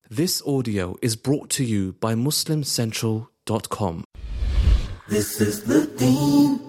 This audio is brought to you by MuslimCentral.com. This is the Deen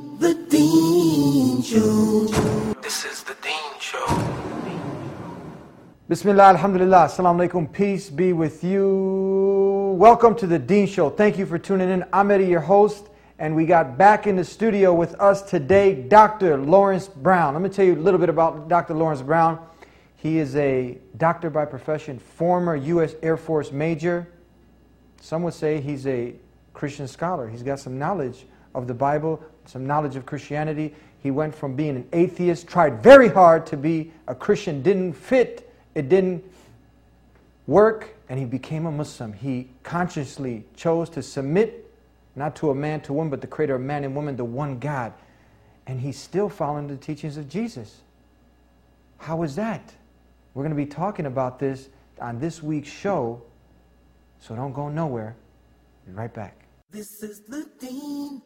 Show. This is the Deen Show. Bismillah, alhamdulillah, assalamu alaikum, peace be with you. Welcome to the Deen Show. Thank you for tuning in. I'm Eddie, your host, and we got back in the studio with us today, Dr. Lawrence Brown. Let me tell you a little bit about Dr. Lawrence Brown. He is a doctor by profession, former U.S. Air Force major. Some would say he's a Christian scholar. He's got some knowledge of the Bible, some knowledge of Christianity. He went from being an atheist, tried very hard to be a Christian, didn't fit, it didn't work, and he became a Muslim. He consciously chose to submit, not to a man, to a woman, but the creator of man and woman, the one God. And he's still following the teachings of Jesus. How is that? We're going to be talking about this on this week's show, so don't go nowhere. Be right back. This is the Deen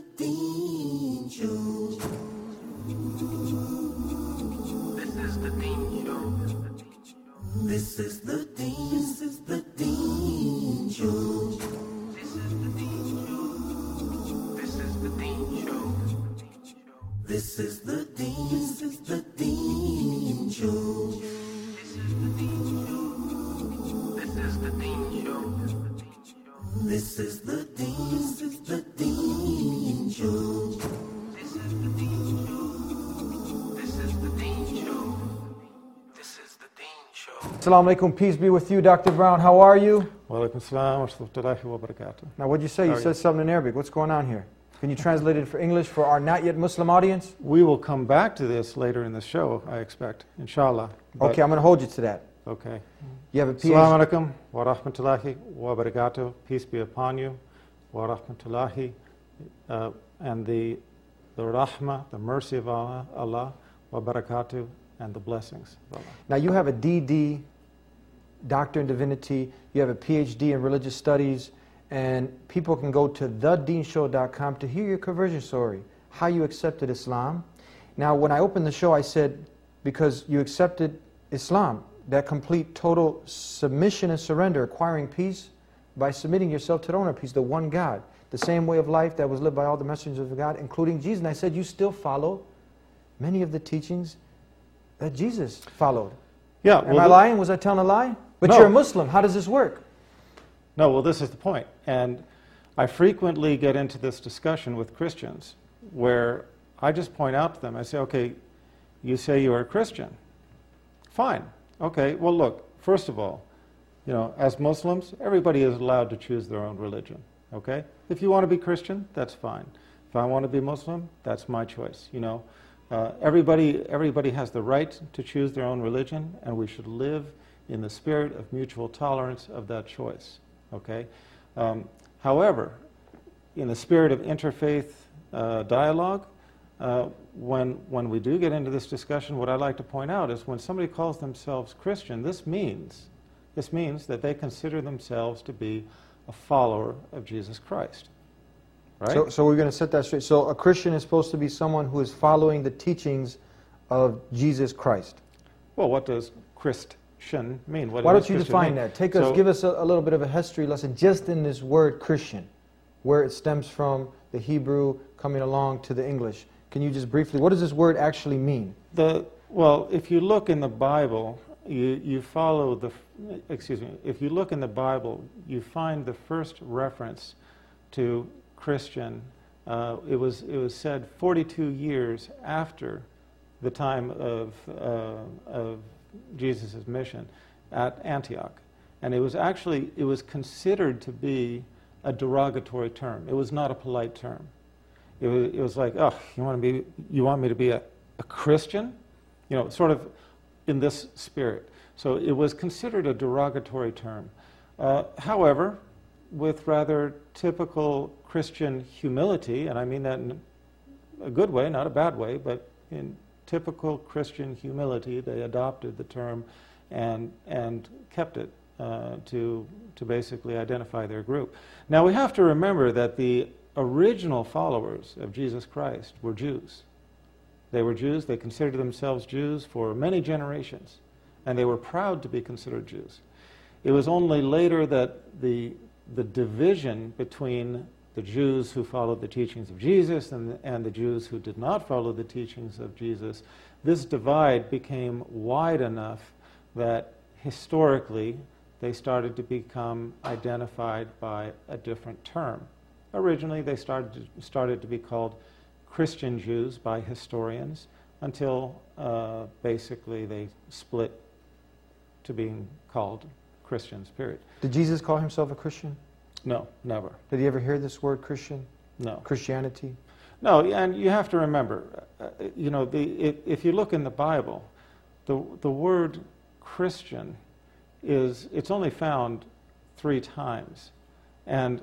Show. This is the Deen Show. This is the Deen Show. This is the Deen Show. This is the Deen Show. This is the Deen Show. This is the Deen Show. This is the Deen Show. This is the Deen Show. This is the Deen Show. Assalamu alaikum, peace be with you, Dr. Brown. How are you? Wa alaikum salam wa rahmatullahi wa barakatuh. Now, what'd you say? You said something in Arabic. What's going on here? Can you translate it for English for our not yet Muslim audience? We will come back to this later in the show, I expect, inshallah. Okay, I'm going to hold you to that. Okay. You have a PhD. Assalamu alaikum wa rahmatullahi wa barakatuh. Peace be upon you. Wa rahmatullahi. And the rahmah, the mercy of Allah, wa barakatuh, and the blessings of Allah. Now, you have a DD, Doctor in Divinity. You have a PhD in Religious Studies. And people can go to thedeenshow.com to hear your conversion story, how you accepted Islam. Now, when I opened the show, I said, because you accepted Islam, that complete, total submission and surrender, acquiring peace by submitting yourself to the owner of peace, the one God, the same way of life that was lived by all the messengers of God, including Jesus. And I said, you still follow many of the teachings that Jesus followed. Yeah. Am I lying? Was I telling a lie? But No. You're a Muslim. How does this work? No, well, this is the point. And I frequently get into this discussion with Christians where I just point out to them, I say, okay, you say you are a Christian. Fine. Okay, well, look, first of all, you know, as Muslims, everybody is allowed to choose their own religion, okay? If you want to be Christian, that's fine. If I want to be Muslim, that's my choice, you know. Everybody has the right to choose their own religion, and we should live in the spirit of mutual tolerance of that choice, okay? However, in the spirit of interfaith dialogue, when we do get into this discussion, what I like to point out is when somebody calls themselves Christian, this means that they consider themselves to be a follower of Jesus Christ. Right? So we're going to set that straight. So a Christian is supposed to be someone who is following the teachings of Jesus Christ. Well, what does Christian mean? Why don't you define that? Give us a little bit of a history lesson just in this word Christian, where it stems from, the Hebrew coming along to the English. Can you just briefly, what does this word actually mean? Well, if you look in the Bible, you follow the, if you look in the Bible, you find the first reference to Christian. It was said 42 years after the time of Jesus' mission at Antioch. And it was considered to be a derogatory term. It was not a polite term. It was like, oh, you want me to be a Christian? You know, sort of in this spirit. So it was considered a derogatory term. However, with rather typical Christian humility, and I mean that in a good way, not a bad way, but in typical Christian humility, they adopted the term and kept it to basically identify their group. Now we have to remember that the original followers of Jesus Christ were Jews. They were Jews. They considered themselves Jews for many generations, and they were proud to be considered Jews. It was only later that the division between the Jews who followed the teachings of Jesus and the Jews who did not follow the teachings of Jesus, this divide became wide enough that historically they started to become identified by a different term. Originally, they started to be called Christian Jews by historians until basically they split to being called Christians, period. Did Jesus call himself a Christian? No, never. Did he ever hear this word Christian? No. Christianity? No, and you have to remember, if you look in the Bible, the word Christian it's only found 3 times, and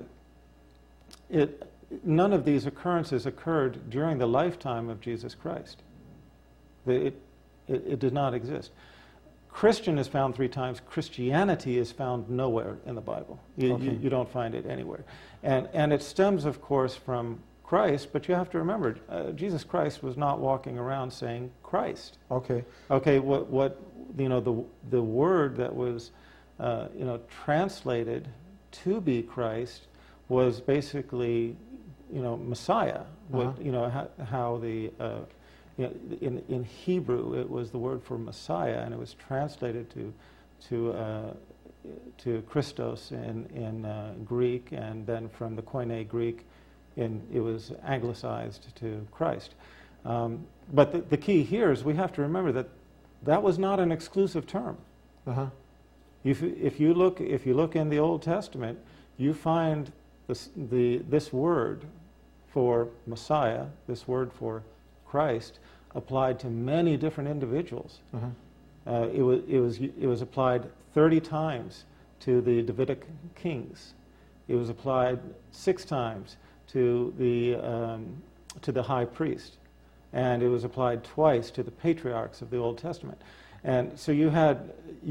none of these occurrences occurred during the lifetime of Jesus Christ. It did not exist. Christian is found 3 times. Christianity is found nowhere in the Bible. You don't find it anywhere. And it stems, of course, from Christ, but you have to remember, Jesus Christ was not walking around saying Christ. Okay. Okay, the word that was translated to be Christ was basically Messiah. How the in Hebrew it was the word for Messiah, and it was translated to Christos in Greek, and then from the Koine Greek it was anglicized to Christ. But the key here is we have to remember that was not an exclusive term. Uh-huh. If you look in the Old Testament, you find this word for Messiah, this word for Christ, applied to many different individuals. Uh-huh. It was applied 30 times to the Davidic kings. It was applied 6 times to the high priest, and it was applied twice to the patriarchs of the Old Testament. And so you had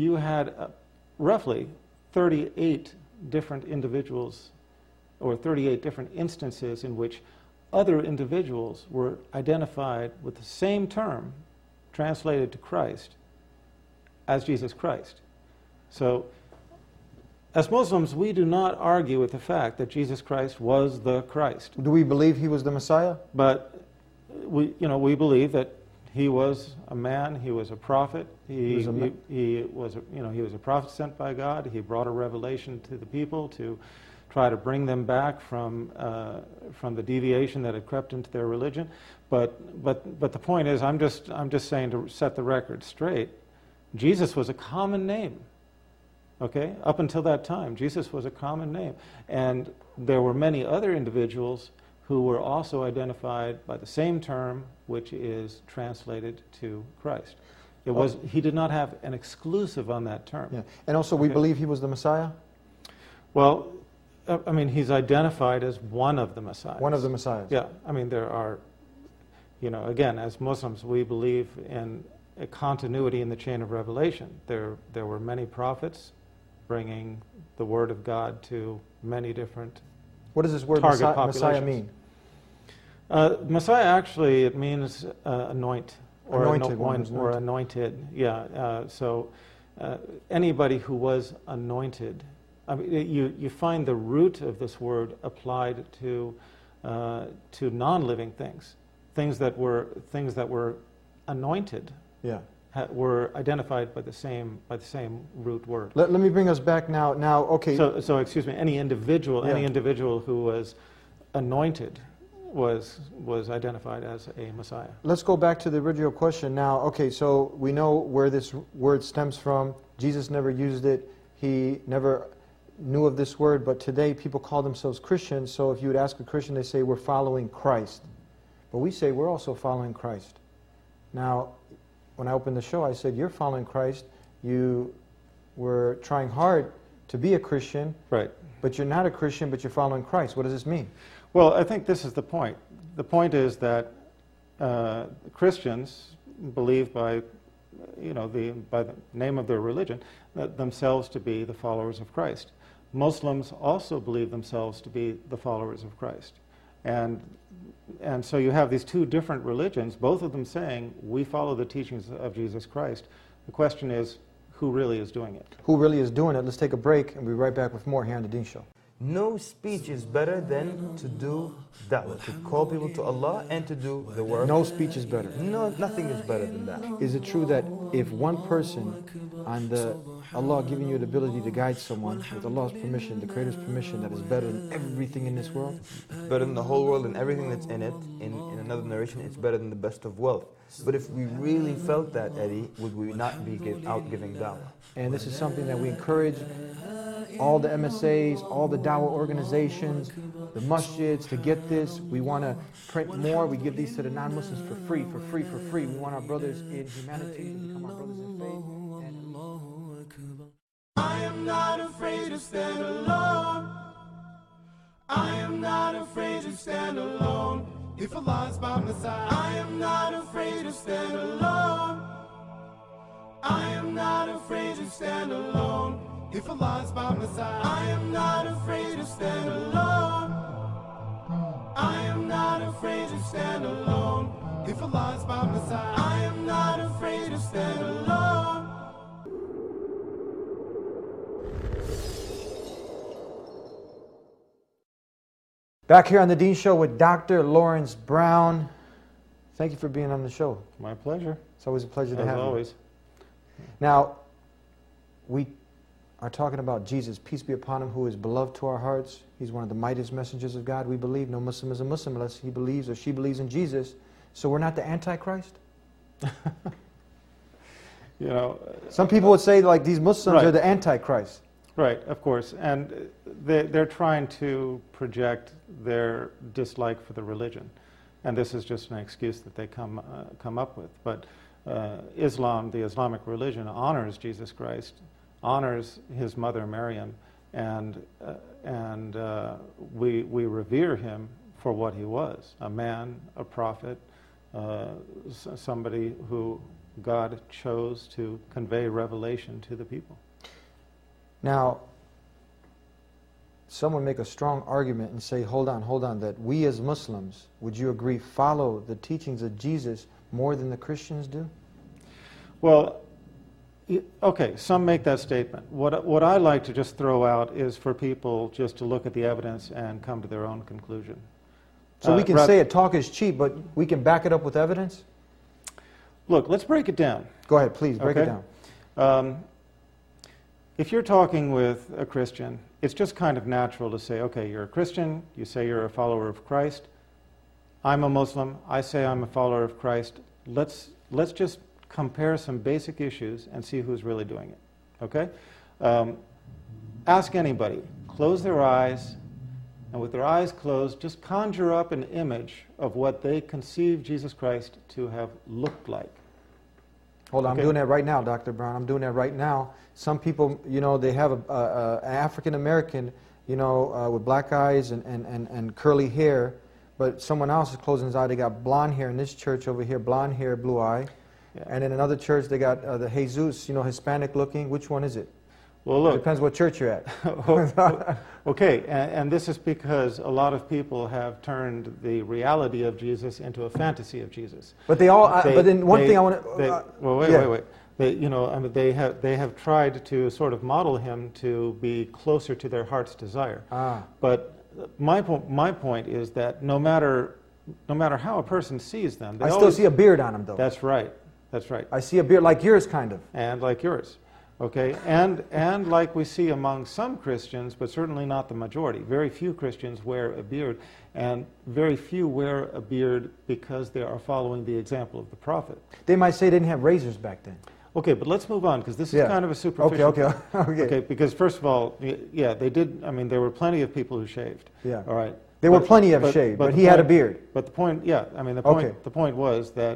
roughly 38 different individuals, or 38 different instances in which other individuals were identified with the same term translated to Christ as Jesus Christ. So as Muslims, we do not argue with the fact that Jesus Christ was the Christ. Do we believe he was the Messiah? But we believe that he was a man, he was a prophet, he was a prophet sent by God. He brought a revelation to the people to try to bring them back from the deviation that had crept into their religion. But the point is, I'm just saying, to set the record straight, Jesus was a common name. Okay? Up until that time, Jesus was a common name. And there were many other individuals who were also identified by the same term, which is translated to Christ. He did not have an exclusive on that term. Yeah. And also, we believe he was the Messiah? Well, I mean, he's identified as one of the Messiahs. One of the Messiahs. Yeah. I mean, there are, again, as Muslims, we believe in a continuity in the chain of revelation. There were many prophets bringing the word of God to many different What does this word Messiah mean? Messiah, actually, it means anoint. Or anointed. Anointed, yeah. So anybody who was anointed. I mean, you find the root of this word applied to non-living things, things that were anointed. Yeah. Were identified by the same root word. Let me bring us back now. Okay. So excuse me. Any individual who was anointed was identified as a Messiah. Let's go back to the original question now. Okay, so we know where this word stems from. Jesus never used it. He never knew of this word, but today people call themselves Christians. So if you would ask a Christian, they say we're following Christ. But we say we're also following Christ. Now, when I opened the show, I said, you're following Christ. You were trying hard to be a Christian. Right. But you're not a Christian, but you're following Christ. What does this mean? Well, I think this is the point. The point is that Christians believe by the name of their religion themselves to be the followers of Christ. Muslims also believe themselves to be the followers of Christ. And so you have these 2 different religions, both of them saying, we follow the teachings of Jesus Christ. The question is, who really is doing it. Who really is doing it? Let's take a break and we'll be right back with more here on The Deen Show. No speech is better than to do da'wah, to call people to Allah and to do the work. No speech is better. No, nothing is better than that. Is it true that if one person on Allah giving you the ability to guide someone with Allah's permission, the Creator's permission, that is better than everything in this world? Better than the whole world and everything that's in it. In another narration, it's better than the best of wealth. But if we really felt that, Eddie, would we not be out giving da'wah? And this is something that we encourage all the MSAs, all the da'wah organizations, the masjids to get this. We want to print more. We give these to the non-Muslims for free. We want our brothers in humanity to become our brothers in faith. I am not afraid to stand alone. I am not afraid to stand alone. If Allah is by my side, I am not afraid to stand alone. I am not afraid to stand alone. If Allah is by my side, I am not afraid to stand alone. I am not afraid to stand alone. If Allah is by my side, I am not afraid to stand alone. Back here on The Deen Show with Dr. Lawrence Brown. Thank you for being on the show. My pleasure. It's always a pleasure to As have always. you. Now, we are talking about Jesus, peace be upon him, who is beloved to our hearts. He's one of the mightiest messengers of God. We believe no Muslim is a Muslim unless he believes or she believes in Jesus. So we're not the Antichrist? You know, some people would say like these Muslims right. are the Antichrist. Right, of course. And they're trying to project their dislike for the religion. And this is just an excuse that they come up with. But Islam, the Islamic religion, honors Jesus Christ, honors his mother Maryam, and we revere him for what he was, a man, a prophet, somebody who God chose to convey revelation to the people. Now, someone make a strong argument and say, hold on, that we as Muslims, would you agree, follow the teachings of Jesus more than the Christians do? Well, okay, some make that statement. What I like to just throw out is for people just to look at the evidence and come to their own conclusion. So we can say it, talk is cheap, but we can back it up with evidence? Look, let's break it down. Go ahead, please, break it down. If you're talking with a Christian, it's just kind of natural to say, okay, you're a Christian, you say you're a follower of Christ. I'm a Muslim, I say I'm a follower of Christ. Let's just compare some basic issues and see who's really doing it, okay? Ask anybody, close their eyes, and with their eyes closed, just conjure up an image of what they conceive Jesus Christ to have looked like. Hold on, Okay. I'm doing that right now, Dr. Brown. I'm doing that right now. Some people, you know, they have an African-American, you know, with black eyes and curly hair, but someone else is closing his eye. They got blonde hair in this church over here, blonde hair, blue eye. Yeah. And in another church, they got the Jesus, you know, Hispanic looking. Which one is it? Well, It look. depends what church you're at. Okay, and this is because a lot of people have turned the reality of Jesus into a fantasy of Jesus. But they all, but then one thing I want to... Well, wait. You know, I mean, they have tried to sort of model him to be closer to their heart's desire. But my point is that no matter how a person sees them, they I still always see a beard on him, though. That's right. That's right. I see a beard like yours, kind of. And like yours. Okay, and like we see among some Christians, but certainly not the majority. Very few Christians wear a beard, and very few wear a beard because they are following the example of the prophet. They might say they didn't have razors back then. Okay, but let's move on, because this is kind of a superficial... Okay. Because first of all, yeah, they did, I mean, there were plenty of people who shaved. Yeah. All right. There were plenty of shaved, but he had a beard. But the point, yeah, I mean, the point was that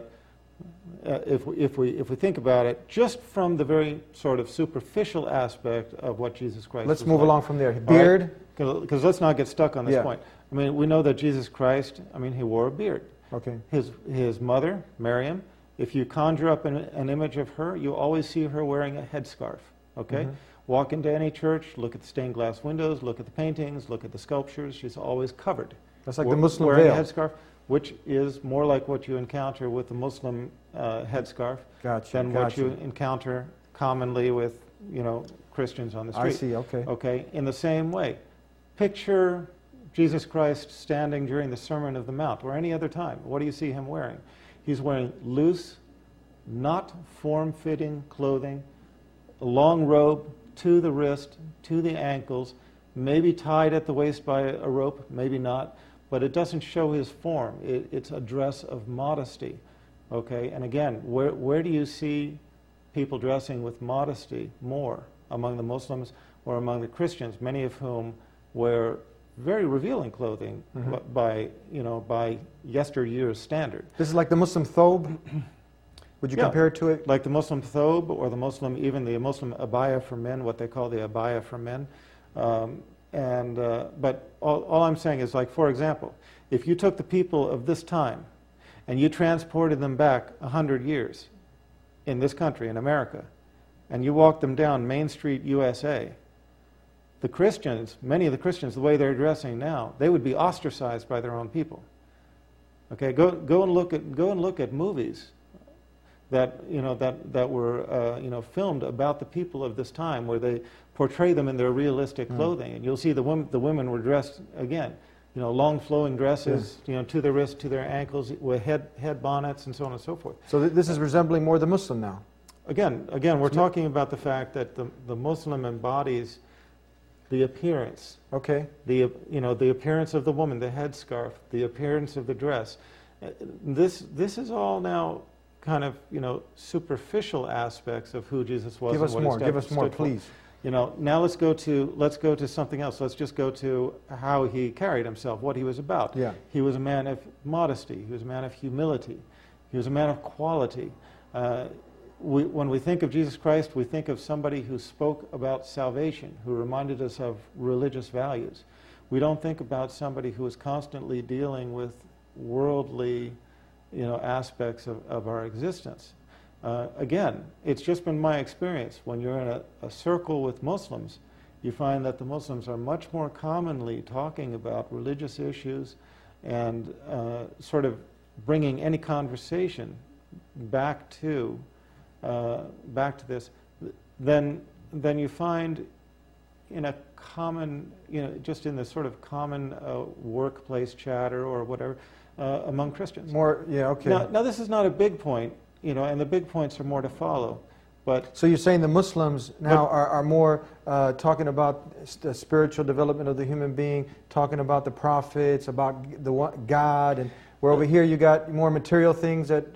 if we think about it, just from the very sort of superficial aspect of what Jesus Christ Let's was move like, along from there. Beard. because let's not get stuck on this Yeah. point. I mean, we know that Jesus Christ, I mean, he wore a beard. Okay. His mother, Maryam, if you conjure up an image of her, you always see her wearing a headscarf. Okay. Mm-hmm. Walk into any church, look at the stained glass windows, look at the paintings, look at the sculptures. She's always covered. That's like the Muslim wearing veil. a headscarf, which is more like what you encounter with the Muslim headscarf Gotcha, than what gotcha. you encounter commonly with, Christians on the street. I see, okay. Okay, in the same way, picture Jesus Christ standing during the Sermon of the Mount or any other time. What do you see him wearing? He's wearing loose, not form-fitting clothing, a long robe to the wrist, to the ankles, maybe tied at the waist by a rope, maybe not, but it doesn't show his form. It's a dress of modesty. Okay, and again, where do you see people dressing with modesty more? Among the Muslims or among the Christians, many of whom wear very revealing clothing by yesteryear's standard. This is like the Muslim thobe? Would you compare it to it? Like the Muslim thobe or the Muslim abaya for men, what they call the abaya for men. But all I'm saying is, like, for example, if you took the people of this time and you transported them back 100 years in this country, in America, and you walked them down Main Street, USA, the Christians, many of the Christians, the way they're dressing now, they would be ostracized by their own people. Okay, go and look at movies that were filmed about the people of this time, where they portray them in their realistic clothing, and you'll see the women were dressed again, long flowing dresses, to their wrists, to their ankles, with head bonnets, and so on and so forth. So this is resembling more the Muslim now. Again, we're talking about the fact that the Muslim embodies the appearance. Okay. The appearance of the woman, the headscarf, the appearance of the dress. This is all now kind of superficial aspects of who Jesus was. Give us more. Give us more, please. Now let's go to something else. Let's just go to how he carried himself, what he was about. Yeah. He was a man of modesty. He was a man of humility. He was a man of quality. When we think of Jesus Christ, we think of somebody who spoke about salvation, who reminded us of religious values. We don't think about somebody who was constantly dealing with worldly, aspects of our existence. Again, it's just been my experience. When you're in a circle with Muslims, you find that the Muslims are much more commonly talking about religious issues and sort of bringing any conversation back to this, then you find in a common, just in this sort of common workplace chatter or whatever among Christians. More, yeah, okay. Now this is not a big point, and the big points are more to follow. But so you're saying the Muslims now are more talking about the spiritual development of the human being, talking about the prophets, about God, and where over here you got more material things that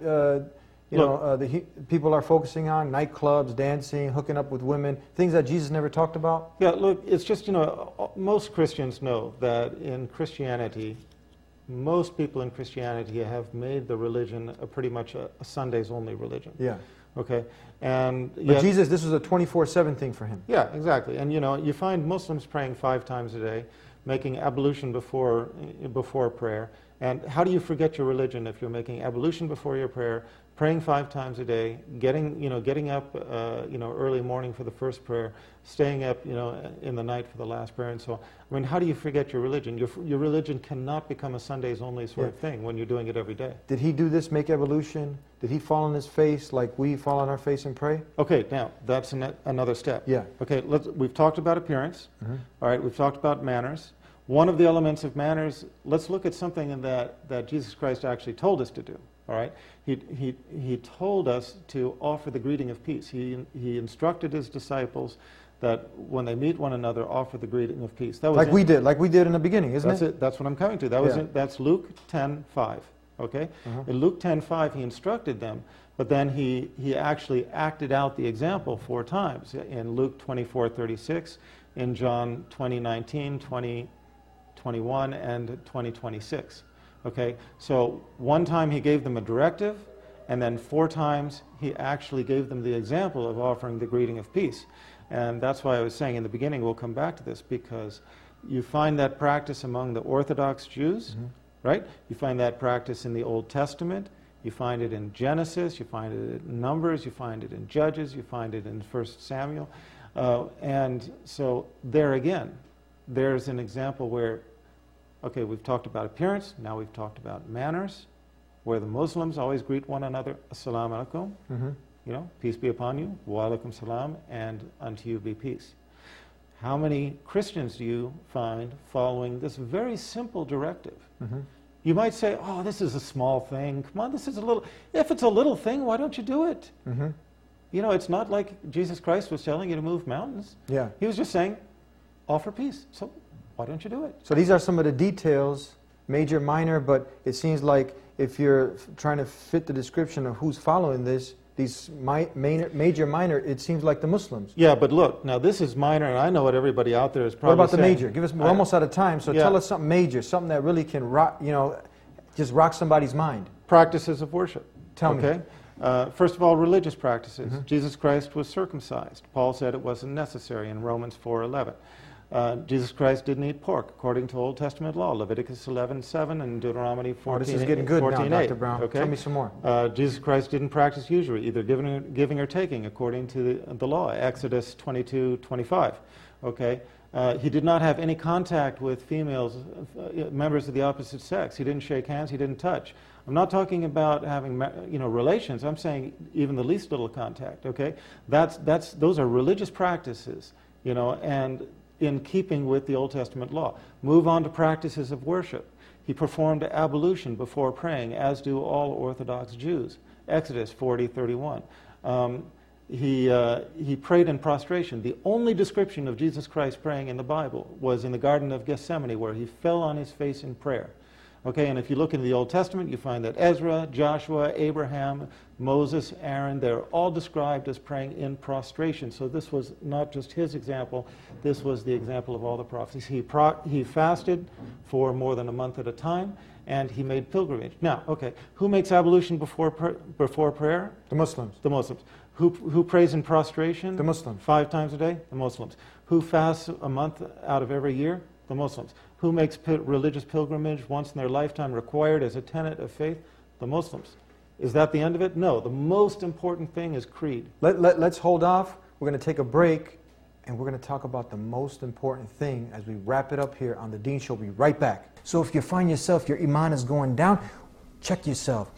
people are focusing on, nightclubs, dancing, hooking up with women, things that Jesus never talked about? Yeah, look, it's just, most Christians know that in Christianity, most people in Christianity have made the religion pretty much a Sundays-only religion. Yeah. Okay? But Jesus, this was a 24/7 thing for him. Yeah, exactly. And, you find Muslims praying 5 times a day, making ablution before prayer. And how do you forget your religion if you're making ablution before your prayer, praying 5 times a day, getting up, early morning for the first prayer, staying up, in the night for the last prayer, and so on. I mean, how do you forget your religion? Your religion cannot become a Sundays-only sort of thing when you're doing it every day. Did he do this, make ablution? Did he fall on his face like we fall on our face and pray? Okay, now, that's another step. Yeah. Okay, we've talked about appearance. All right, we've talked about manners. One of the elements of manners, let's look at something that Jesus Christ actually told us to do. All right, he told us to offer the greeting of peace. He instructed his disciples that when they meet one another, offer the greeting of peace. That was like we did in the beginning, isn't it? That's what I'm coming to. That's Luke 10:5. Okay, in Luke 10:5 he instructed them, but then he actually acted out the example 4 times in Luke 24:36, in John 20:19, 20:21, and 20:26. Okay, so one time he gave them a directive, and then 4 times he actually gave them the example of offering the greeting of peace. And that's why I was saying in the beginning, we'll come back to this, because you find that practice among the Orthodox Jews, right? You find that practice in the Old Testament, you find it in Genesis, you find it in Numbers, you find it in Judges, you find it in 1 Samuel. And so there again, there's an example where, okay, we've talked about appearance, now we've talked about manners, where the Muslims always greet one another, Assalamu alaikum. peace be upon you, wa alaikum salam, and unto you be peace. How many Christians do you find following this very simple directive? You might say, oh, this is a small thing. Come on, this is a little... If it's a little thing, why don't you do it? It's not like Jesus Christ was telling you to move mountains. Yeah. He was just saying, offer peace. So why don't you do it? So these are some of the details, major, minor, but it seems like if you're trying to fit the description of who's following this, these major, minor, it seems like the Muslims. Yeah, but look, now this is minor, and I know what everybody out there is probably What about the saying. major? We're almost out of time, so tell us something major, something that really can rock, just rock somebody's mind. Practices of worship. Tell me. First of all, religious practices. Jesus Christ was circumcised. Paul said it wasn't necessary in Romans 4:11. Jesus Christ didn't eat pork, according to Old Testament law, Leviticus 11:7 and Deuteronomy 14:8. Oh, this is getting good now, Dr. Brown. Okay? Tell me some more. Jesus Christ didn't practice usury, either giving or taking, according to the law, Exodus 22:25. Okay? He did not have any contact with females, members of the opposite sex. He didn't shake hands. He didn't touch. I'm not talking about having relations. I'm saying even the least little contact. Okay? Those are religious practices. And in keeping with the Old Testament law. Move on to practices of worship. He performed ablution before praying, as do all Orthodox Jews. Exodus 40:31. He prayed in prostration. The only description of Jesus Christ praying in the Bible was in the Garden of Gethsemane, where he fell on his face in prayer. Okay, and if you look in the Old Testament, you find that Ezra, Joshua, Abraham, Moses, Aaron, they're all described as praying in prostration. So this was not just his example, this was the example of all the prophets. He fasted for more than a month at a time, and he made pilgrimage. Now, okay, who makes ablution before prayer? The Muslims. The Muslims. Who prays in prostration? The Muslims. 5 times a day? The Muslims. Who fasts a month out of every year? The Muslims. Who makes religious pilgrimage once in their lifetime required as a tenet of faith? The Muslims. Is that the end of it? No. The most important thing is creed. Let's hold off. We're going to take a break, and we're going to talk about the most important thing as we wrap it up here on the Dean Show. We'll be right back. So if you find yourself, your iman is going down, check yourself.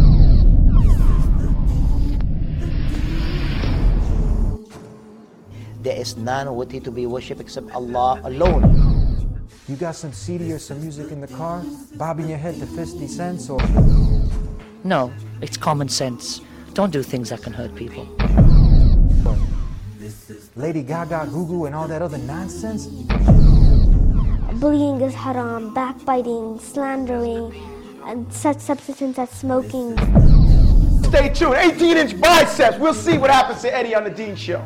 There is none worthy to be worshipped except Allah alone. You got some CD or some music in the car, bobbing your head to 50 cents, or... No, it's common sense. Don't do things that can hurt people. Lady Gaga, Goo, and all that other nonsense? Bullying is haram, backbiting, slandering, and such substances as smoking. Stay tuned, 18-inch biceps. We'll see what happens to Eddie on the Dean Show.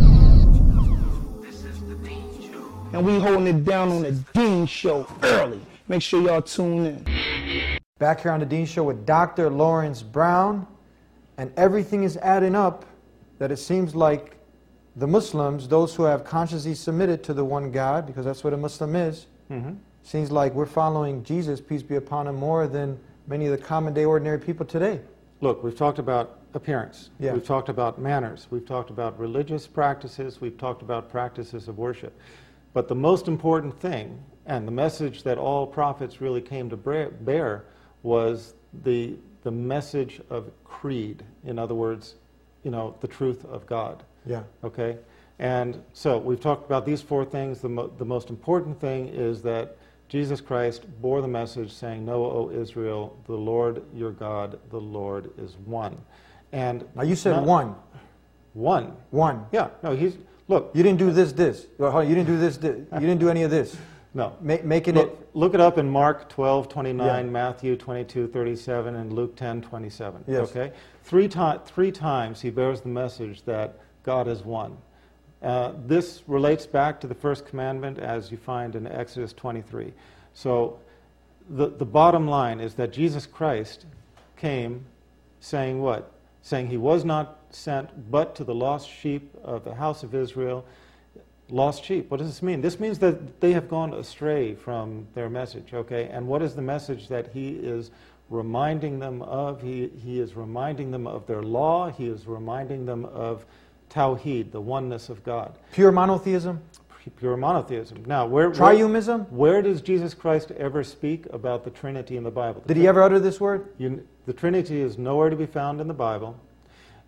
And we holding it down on the Dean Show early. Make sure y'all tune in. Back here on the Dean Show with Dr. Lawrence Brown, and everything is adding up that it seems like the Muslims, those who have consciously submitted to the one God, because that's what a Muslim is, seems like we're following Jesus, peace be upon him, more than many of the common day ordinary people today. Look, we've talked about appearance. Yeah. We've talked about manners. We've talked about religious practices. We've talked about practices of worship. But the most important thing, and the message that all prophets really came to bear, was the message of creed. In other words, the truth of God. Yeah. Okay? And so we've talked about these 4 things. The most important thing is that Jesus Christ bore the message saying, "Know, O Israel, the Lord your God, the Lord is one." And now you said one. One. One. Yeah. No, look. You didn't do this. You didn't do this. You didn't do any of this. No. Look it up in Mark 12:29, Yeah. Matthew 22:37, and Luke 10:27. Yes. Okay? Three times he bears the message that God is one. This relates back to the first commandment, as you find in Exodus 23. So the bottom line is that Jesus Christ came saying what? Saying he was not sent but to the lost sheep of the house of Israel. Lost sheep. What does this mean? This means that they have gone astray from their message, okay? And what is the message that he is reminding them of? He is reminding them of their law. He is reminding them of Tawheed, the oneness of God. Pure monotheism? Pure monotheism. Now, where does Jesus Christ ever speak about the Trinity in the Bible? Did he ever utter this word? The Trinity is nowhere to be found in the Bible.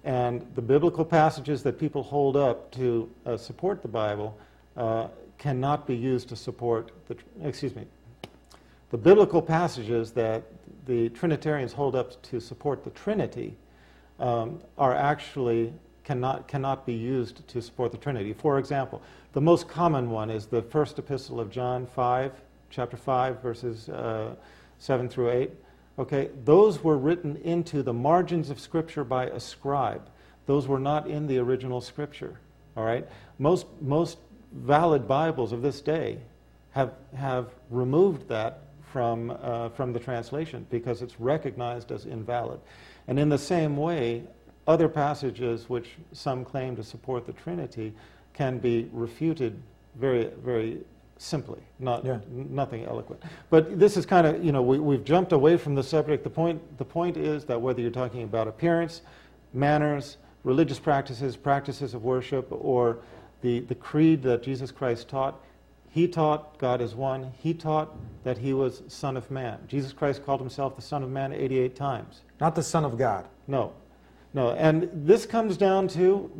And the biblical passages that people hold up to support the Bible cannot be used to support the biblical passages that the Trinitarians hold up to support the Trinity are actually cannot be used to support the Trinity. For example, the most common one is the first epistle of John 5, chapter 5, verses 7 through 8. Okay, those were written into the margins of Scripture by a scribe. Those were not in the original Scripture. All right, most valid Bibles of this day have removed that from the translation because it's recognized as invalid. And in the same way, other passages which some claim to support the Trinity can be refuted very, very simply, nothing eloquent. But this is kind of, we've jumped away from the subject. The point is that whether you're talking about appearance, manners, religious practices of worship, or the creed that Jesus Christ taught, he taught God is one. He taught that he was Son of Man. Jesus Christ called himself the Son of Man 88 times. Not the Son of God. No. And this comes down to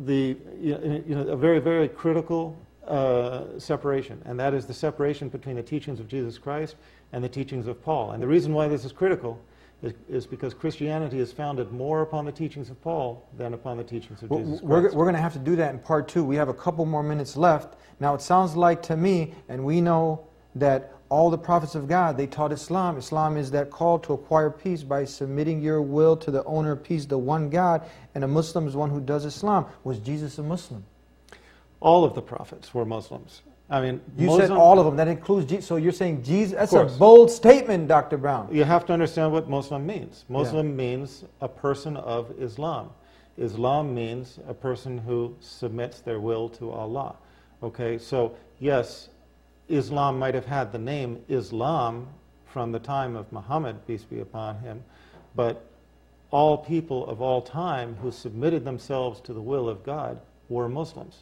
a very, very critical separation, and that is the separation between the teachings of Jesus Christ and the teachings of Paul. And the reason why this is critical is because Christianity is founded more upon the teachings of Paul than upon the teachings of Jesus Christ. We're going to have to do that in part 2. We have a couple more minutes left. Now, it sounds like to me, and we know that all the prophets of God, they taught Islam. Islam is that call to acquire peace by submitting your will to the owner of peace, the one God, and a Muslim is one who does Islam. Was Jesus a Muslim? All of the prophets were Muslims. I mean, you said all of them. That includes Jesus. So you're saying Jesus? That's a bold statement, Dr. Brown. You have to understand what Muslim means. Muslim means a person of Islam. Islam means a person who submits their will to Allah. Okay, so yes, Islam might have had the name Islam from the time of Muhammad, peace be upon him, but all people of all time who submitted themselves to the will of God were Muslims.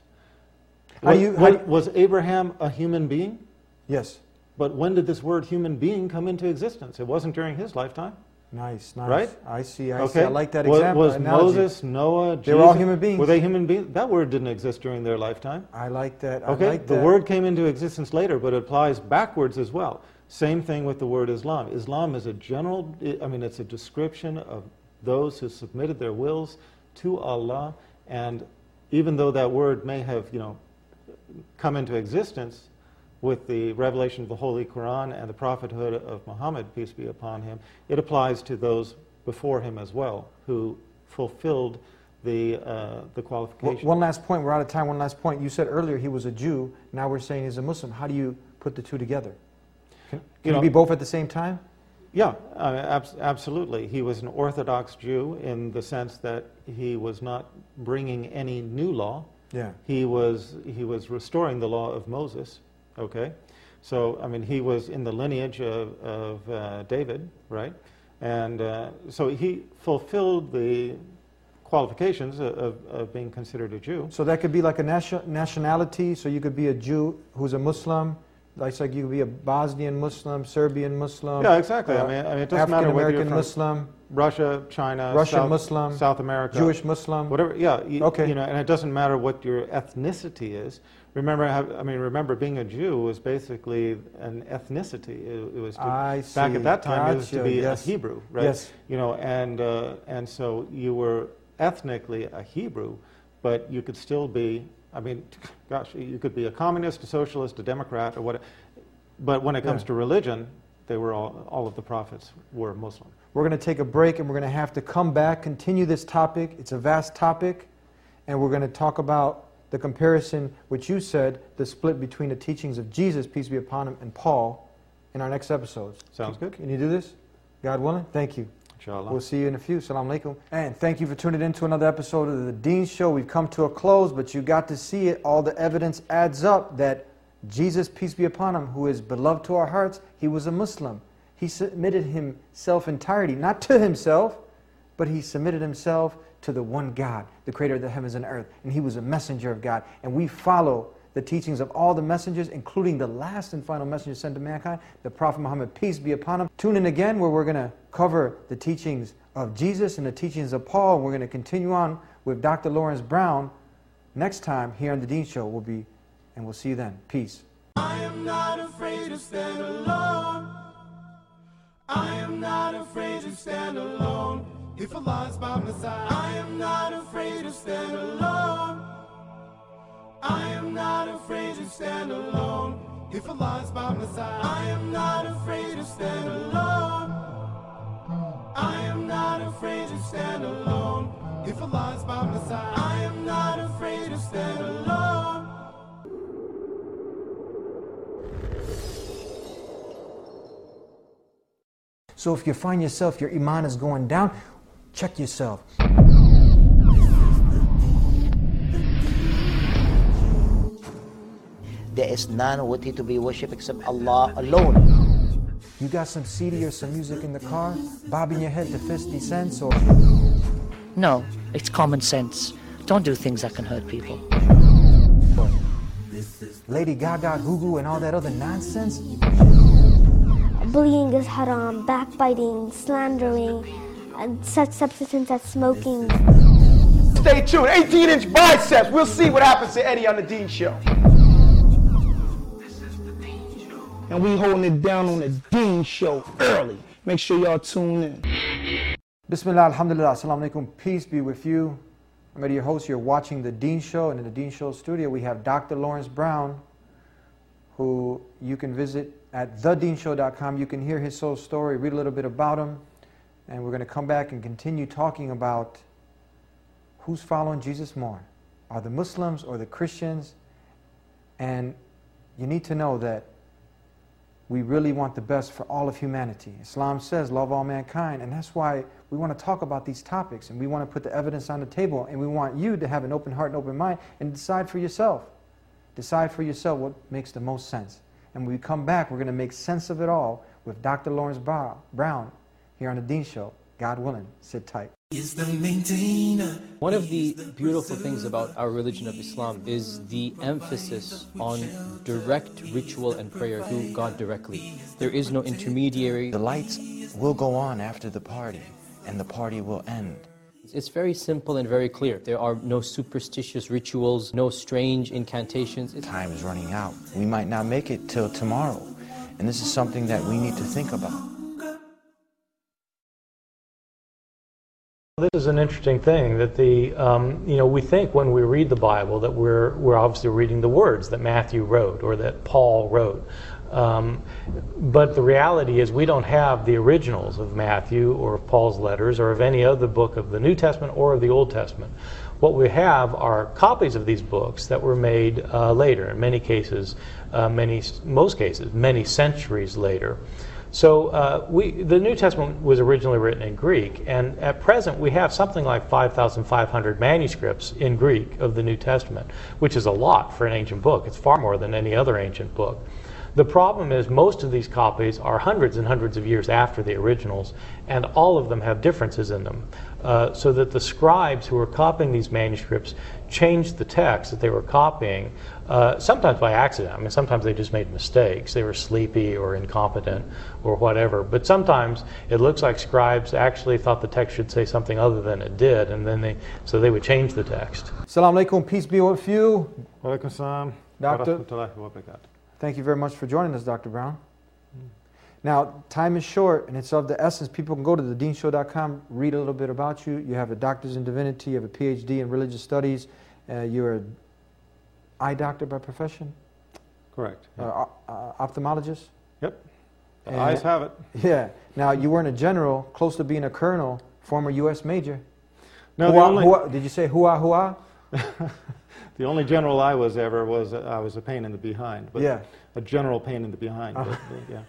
Was Abraham a human being? Yes. But when did this word human being come into existence? It wasn't during his lifetime. Nice. Right? I see. I like that example. Was Moses, Noah, Jesus? They were all human beings. Were they human beings? That word didn't exist during their lifetime. I like that. Okay, the word came into existence later, but it applies backwards as well. Same thing with the word Islam. Islam is a general, it's a description of those who submitted their wills to Allah, and even though that word may have, come into existence with the revelation of the Holy Quran and the prophethood of Muhammad, peace be upon him, it applies to those before him as well, who fulfilled the qualification. One last point. We're out of time. One last point. You said earlier he was a Jew. Now we're saying he's a Muslim. How do you put the two together? Can it be both at the same time? Yeah, absolutely. He was an Orthodox Jew in the sense that he was not bringing any new law. Yeah. He was restoring the law of Moses. Okay, so he was in the lineage of David, right? And so he fulfilled the qualifications of being considered a Jew. So that could be like a nationality. So you could be a Jew who's a Muslim. Like you could be a Bosnian Muslim, Serbian Muslim. Yeah, exactly. It doesn't matter whether you're from Muslim, Russia, China, Russian Muslim, South America, Jewish Muslim, whatever. Yeah. Okay. And it doesn't matter what your ethnicity is. Remember, being a Jew was basically an ethnicity. It was back at that time. It was to be a Hebrew, right? Yes. And so you were ethnically a Hebrew, but you could still be. You could be a communist, a socialist, a Democrat, or whatever. But when it comes to religion, they were all of the prophets were Muslim. We're going to take a break, and we're going to have to come back, continue this topic. It's a vast topic, and we're going to talk about the comparison, which you said, the split between the teachings of Jesus, peace be upon him, and Paul, in our next episodes. Sounds good. Can you do this? God willing? Thank you. Inshallah. We'll see you in a few. Assalamu alaikum. And thank you for tuning in to another episode of The Deen Show. We've come to a close, but you got to see it. All the evidence adds up that Jesus, peace be upon him, who is beloved to our hearts, he was a Muslim. He submitted himself entirely, not to himself, but he submitted himself to the one God, the creator of the heavens and earth. And he was a messenger of God. And we follow the teachings of all the messengers, including the last and final messenger sent to mankind, the Prophet Muhammad, peace be upon him. Tune in again where we're going to cover the teachings of Jesus and the teachings of Paul. And we're going to continue on with Dr. Lawrence Brown next time here on The Dean Show. We'll see you then. Peace. I am not afraid to stand alone. I am not afraid to stand alone. If Allah's by my side, I am not afraid to stand alone. I am not afraid to stand alone. If Allah's by my side, I am not afraid to stand alone. I am not afraid to stand alone. If Allah's by my side, I am not afraid to stand alone. So if you find yourself, your iman is going down, check yourself. There is none worthy to be worshipped except Allah alone. You got some CD or some music in the car, bobbing your head to 50 cents or... No, it's common sense. Don't do things that can hurt people. Lady Gaga, Gugu, and all that other nonsense? Bullying is haram, backbiting, slandering, and such substances as smoking. Stay tuned. 18-inch biceps. We'll see what happens to Eddie on The Dean Show. And we holding it down on The Dean Show early. Make sure y'all tune in. Bismillah, alhamdulillah, assalamu alaikum, peace be with you. I'm Eddie, your host. You're watching The Dean Show, and in The Dean Show studio we have Dr. Lawrence Brown, who you can visit at thedeanshow.com. You can hear his soul story, read a little bit about him, and we're going to come back and continue talking about who's following Jesus more. Are the Muslims or the Christians? And you need to know that we really want the best for all of humanity. Islam says love all mankind, and that's why we want to talk about these topics, and we want to put the evidence on the table, and we want you to have an open heart and open mind and decide for yourself. Decide for yourself what makes the most sense. And when we come back, we're going to make sense of it all with Dr. Lawrence Brown here on The Dean Show. God willing, sit tight. One of the beautiful things about our religion of Islam is the emphasis on direct ritual and prayer to God directly. There is no intermediary. The lights will go on after the party, and the party will end. It's very simple and very clear. There are no superstitious rituals, no strange incantations. Time is running out. We might not make it till tomorrow, and this is something that we need to think about. This is an interesting thing that we think when we read the Bible that we're obviously reading the words that Matthew wrote or that Paul wrote. But the reality is we don't have the originals of Matthew or of Paul's letters or of any other book of the New Testament or of the Old Testament. What we have are copies of these books that were made later, in many cases, most cases, many centuries later. So the New Testament was originally written in Greek, and at present we have something like 5,500 manuscripts in Greek of the New Testament, which is a lot for an ancient book. It's far more than any other ancient book. The problem is most of these copies are hundreds and hundreds of years after the originals, and all of them have differences in them. So that the scribes who were copying these manuscripts changed the text that they were copying, sometimes by accident. I mean, sometimes they just made mistakes. They were sleepy or incompetent or whatever. But sometimes it looks like scribes actually thought the text should say something other than it did, and then they would change the text. Assalamu alaikum, peace be with you. Wa alaikum salam. Doctor, thank you very much for joining us, Dr. Brown. Now, time is short, and it's of the essence. People can go to thedeanshow.com, read a little bit about you. You have a doctor's in divinity, you have a PhD in religious studies. You're an eye doctor by profession? Correct. Yeah. Ophthalmologist? Yep. The eyes have it. Yeah. Now, you weren't a general, close to being a colonel, former U.S. major. No, did you say hua? The only general I was ever was I was a pain in the behind, but yeah. A general pain in the behind. But, yeah.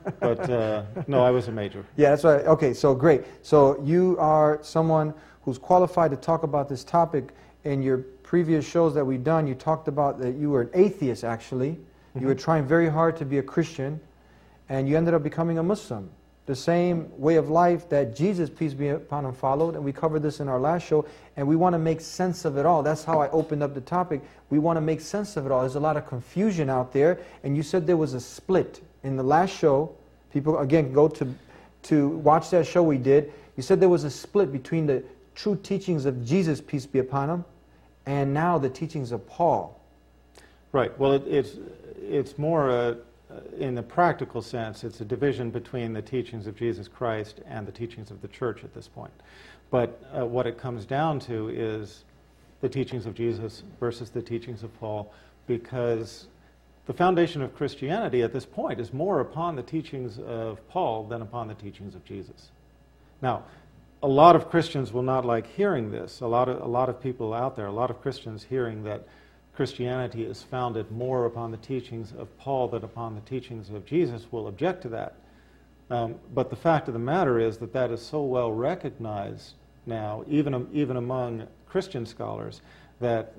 But no, I was a major. Yeah, that's right. Okay, so great. So you are someone who's qualified to talk about this topic. In your previous shows that we've done, you talked about that you were an atheist. Actually, you were trying very hard to be a Christian, and you ended up becoming a Muslim. The same way of life that Jesus, peace be upon him, followed, and we covered this in our last show, and we want to make sense of it all. That's how I opened up the topic. We want to make sense of it all. There's a lot of confusion out there, and you said there was a split. In the last show, people, again, go to watch that show we did. You said there was a split between the true teachings of Jesus, peace be upon him, and now the teachings of Paul. Right. Well, it's more in the practical sense, it's a division between the teachings of Jesus Christ and the teachings of the church at this point. But what it comes down to is the teachings of Jesus versus the teachings of Paul, because the foundation of Christianity at this point is more upon the teachings of Paul than upon the teachings of Jesus. Now, a lot of Christians will not like hearing this. A lot of people out there, a lot of Christians hearing that Christianity is founded more upon the teachings of Paul than upon the teachings of Jesus will object to that. But the fact of the matter is that that is so well recognized now, even among Christian scholars, that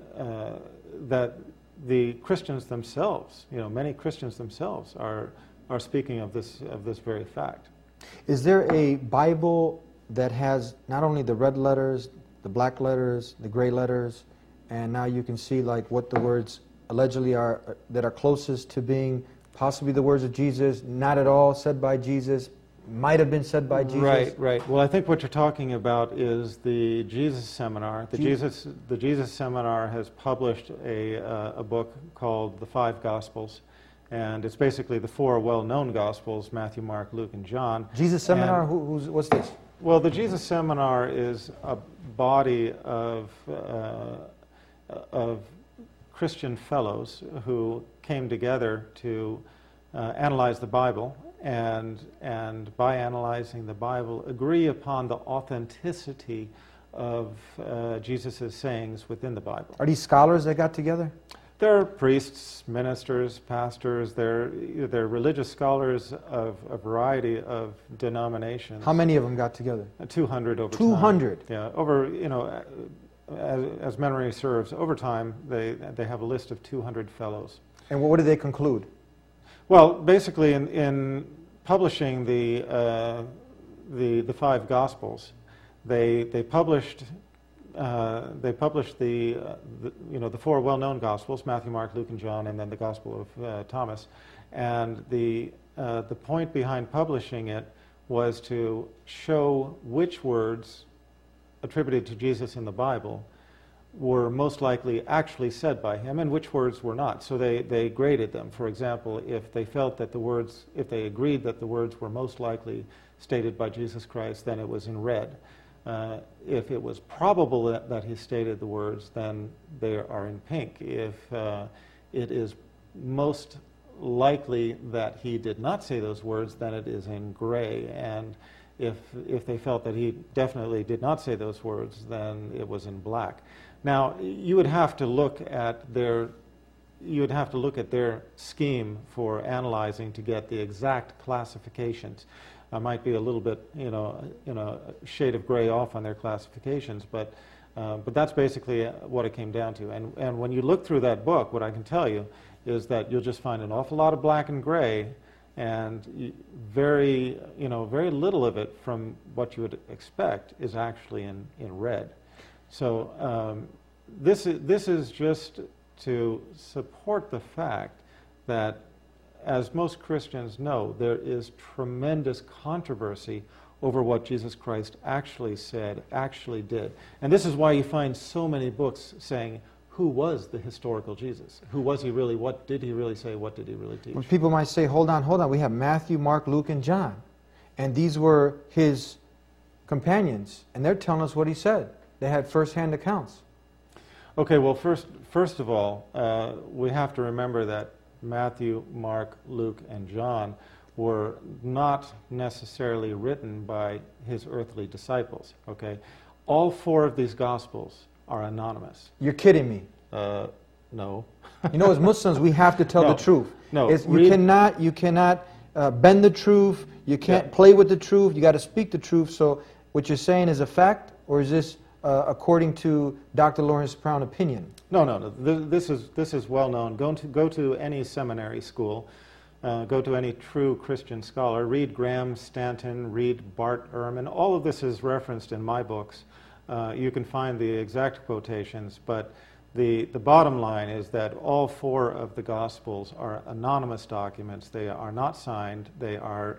the Christians themselves, many Christians themselves are speaking of this very fact. Is there a Bible that has not only the red letters, the black letters, the gray letters, and now you can see like what the words allegedly are that are closest to being possibly the words of Jesus, not at all said by Jesus, might have been said by Jesus? Right. Well, I think what you're talking about is the Jesus Seminar. The Jesus Seminar has published a book called The Five Gospels, and it's basically the four well-known Gospels: Matthew, Mark, Luke, and John. Jesus Seminar. What's this? Well, the Jesus Seminar is a body of Christian fellows who came together to analyze the Bible, and by analyzing the Bible, agree upon the authenticity of Jesus' sayings within the Bible. Are these scholars that got together? They're priests, ministers, pastors. They're religious scholars of a variety of denominations. How many of them got together? 200 over 200? time. Yeah, over, as memory serves, over time, they have a list of 200 fellows. And what did they conclude? Well, basically, in publishing the five Gospels, they published the four well-known Gospels: Matthew, Mark, Luke, and John, and then the Gospel of Thomas. And the point behind publishing it was to show which words attributed to Jesus in the Bible were most likely actually said by him and which words were not. So they graded them. For example, if they felt that if they agreed that the words were most likely stated by Jesus Christ, then it was in red. If it was probable that he stated the words, then they are in pink. If it is most likely that he did not say those words, then it is in gray. And if they felt that he definitely did not say those words, then it was in black. Now, you would have to look at their scheme for analyzing to get the exact classifications. I might be a little bit, a shade of gray off on their classifications, but that's basically what it came down to. And when you look through that book, what I can tell you is that you'll just find an awful lot of black and gray, and very little of it from what you would expect is actually in red. So this is just to support the fact that, as most Christians know, there is tremendous controversy over what Jesus Christ actually said, actually did. And this is why you find so many books saying, who was the historical Jesus? Who was he really? What did he really say? What did he really teach? Well, people might say, hold on, we have Matthew, Mark, Luke, and John. And these were his companions, and they're telling us what he said. They had first-hand accounts. Okay, well, first of all, we have to remember that Matthew, Mark, Luke, and John were not necessarily written by his earthly disciples, okay? All four of these Gospels are anonymous. You're kidding me. No. You know, as Muslims, we have to tell the truth. No. You cannot bend the truth. You can't play with the truth. You got to speak the truth. So what you're saying is a fact, or is this according to Dr. Lawrence Brown opinion? No. This is well known. Go to any seminary school. Go to any true Christian scholar. Read Graham Stanton. Read Bart Ehrman. All of this is referenced in my books. You can find the exact quotations, but the bottom line is that all four of the Gospels are anonymous documents. They are not signed. They are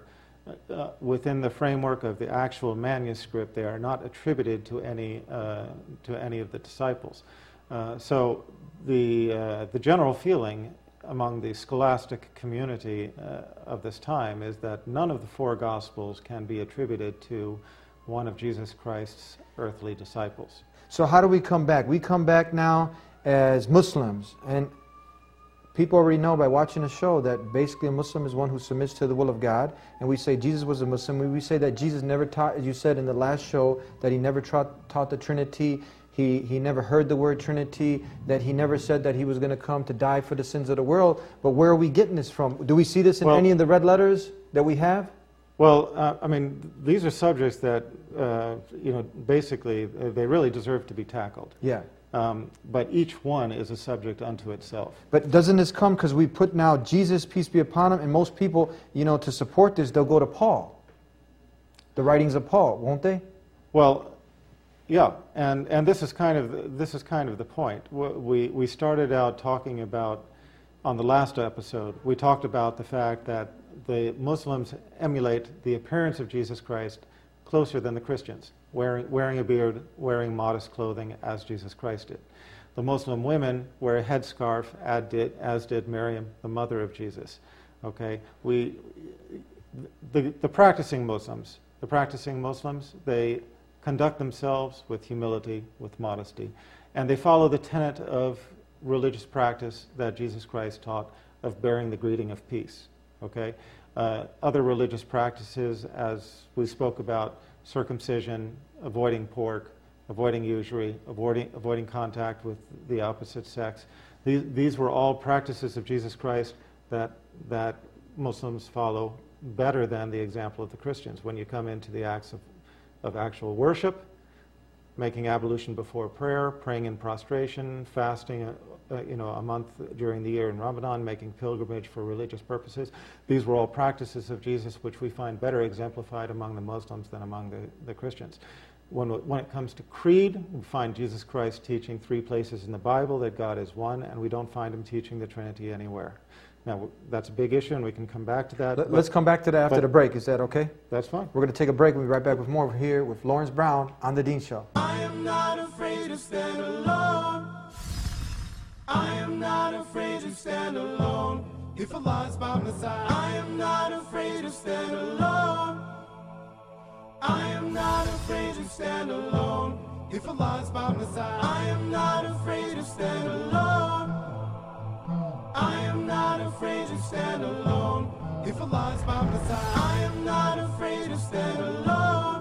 within the framework of the actual manuscript, they are not attributed to any of the disciples. So the general feeling among the scholastic community of this time is that none of the four Gospels can be attributed to one of Jesus Christ's earthly disciples. So how do we come back? We come back now as Muslims, and people already know by watching the show that basically a Muslim is one who submits to the will of God, and we say Jesus was a Muslim. We say that Jesus never taught, as you said in the last show, that he never taught the Trinity. He never heard the word Trinity, that he never said that he was going to come to die for the sins of the world. But where are we getting this from? Do we see this in any of the red letters that we have? Well, I mean, these are subjects that, basically, they really deserve to be tackled. Yeah. But each one is a subject unto itself. But doesn't this come because we put now Jesus, peace be upon him, and most people, to support this, they'll go to Paul. The writings of Paul, won't they? Well, yeah, and this is kind of the point. We started out talking about, on the last episode, we talked about the fact that the Muslims emulate the appearance of Jesus Christ closer than the Christians, wearing a beard, wearing modest clothing as Jesus Christ did. The Muslim women wear a headscarf, as did Miriam, the mother of Jesus. Okay, the practicing Muslims, they conduct themselves with humility, with modesty, and they follow the tenet of religious practice that Jesus Christ taught of bearing the greeting of peace. Okay, other religious practices, as we spoke about, circumcision, avoiding pork, avoiding usury, avoiding contact with the opposite sex. These were all practices of Jesus Christ that Muslims follow better than the example of the Christians. When you come into the acts of actual worship, making ablution before prayer, praying in prostration, fasting a month during the year in Ramadan, making pilgrimage for religious purposes. These were all practices of Jesus which we find better exemplified among the Muslims than among the Christians. When it comes to creed, we find Jesus Christ teaching 3 places in the Bible that God is one, and we don't find him teaching the Trinity anywhere. Now, that's a big issue, and we can come back to that. Let's come back to that after the break. Is that okay? That's fine. We're going to take a break. We'll be right back with more over here with Lawrence Brown on The Dean Show. I am not afraid to stand alone. I am not afraid to stand alone. If Allah's by my side, I am not afraid to stand alone. I am not afraid to stand alone. If Allah's by my side, I am not afraid to stand alone. I am not afraid to stand alone. If Allah's by my side, I am not afraid to stand alone.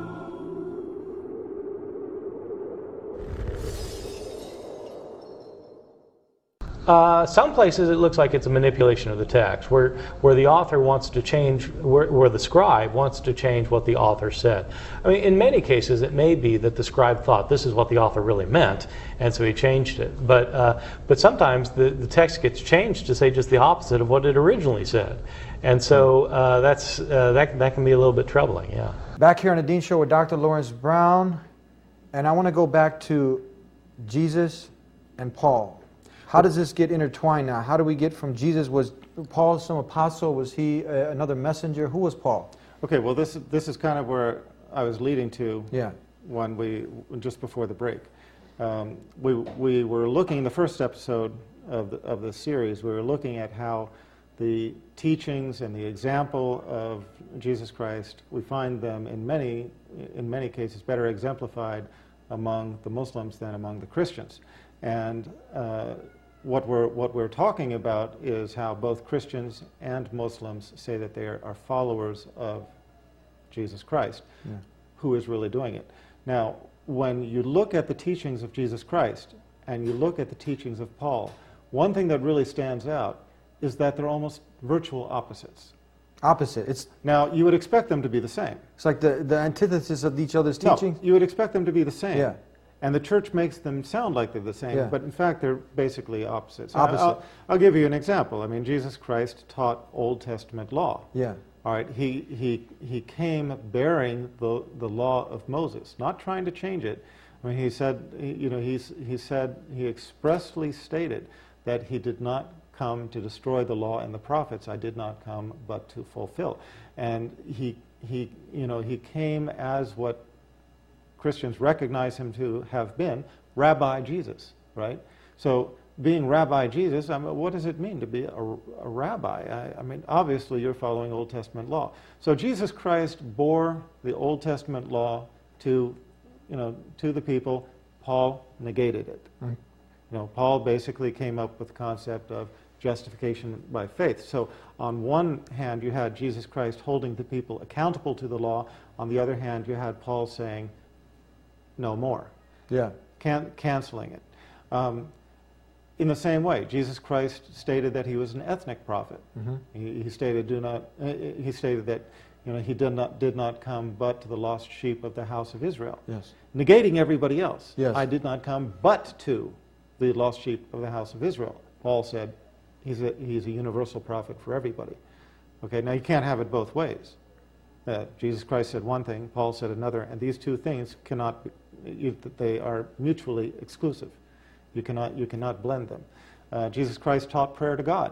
Some places it looks like it's a manipulation of the text, where the author wants to change, where the scribe wants to change what the author said. I mean, in many cases it may be that the scribe thought this is what the author really meant, and so he changed it. But sometimes the text gets changed to say just the opposite of what it originally said, and so that can be a little bit troubling. Yeah. Back here on the Dean Show with Dr. Lawrence Brown, and I want to go back to Jesus and Paul. How does this get intertwined now? How do we get from Jesus? Was Paul some apostle? Was he another messenger? Who was Paul? Okay, well, this is kind of where I was leading to. Yeah. Just before the break. We were looking in the first episode of the series. We were looking at how the teachings and the example of Jesus Christ, we find them in many cases better exemplified among the Muslims than among the Christians. And what we're talking about is how both Christians and Muslims say that they are followers of Jesus Christ, who is really doing it. Now, when you look at the teachings of Jesus Christ and you look at the teachings of Paul, one thing that really stands out is that they're almost virtual opposites. Opposite. Now, you would expect them to be the same. It's like the antithesis of each other's teachings? No, you would expect them to be the same. Yeah. And the church makes them sound like they're the same, but in fact they're basically opposites. Opposite. I'll give you an example. I mean, Jesus Christ taught Old Testament law. Yeah. All right. He came bearing the law of Moses, not trying to change it. I mean, he expressly stated that he did not come to destroy the law and the prophets. I did not come but to fulfill. And he came as what Christians recognize him to have been, Rabbi Jesus, right? So being Rabbi Jesus, what does it mean to be a rabbi? I mean, obviously you're following Old Testament law. So Jesus Christ bore the Old Testament law to the people. Paul negated it. Right. Paul basically came up with the concept of justification by faith. So on one hand, you had Jesus Christ holding the people accountable to the law. On the other hand, you had Paul saying, no more. Yeah. Canceling it. In the same way, Jesus Christ stated that he was an ethnic prophet. Mm-hmm. He stated that he did not come but to the lost sheep of the house of Israel. Yes. Negating everybody else. Yes. I did not come but to the lost sheep of the house of Israel. Paul said he's a universal prophet for everybody. Okay, now you can't have it both ways. Jesus Christ said one thing, Paul said another, and these two things cannot be, they are mutually exclusive. You cannot blend them. Jesus Christ taught prayer to God.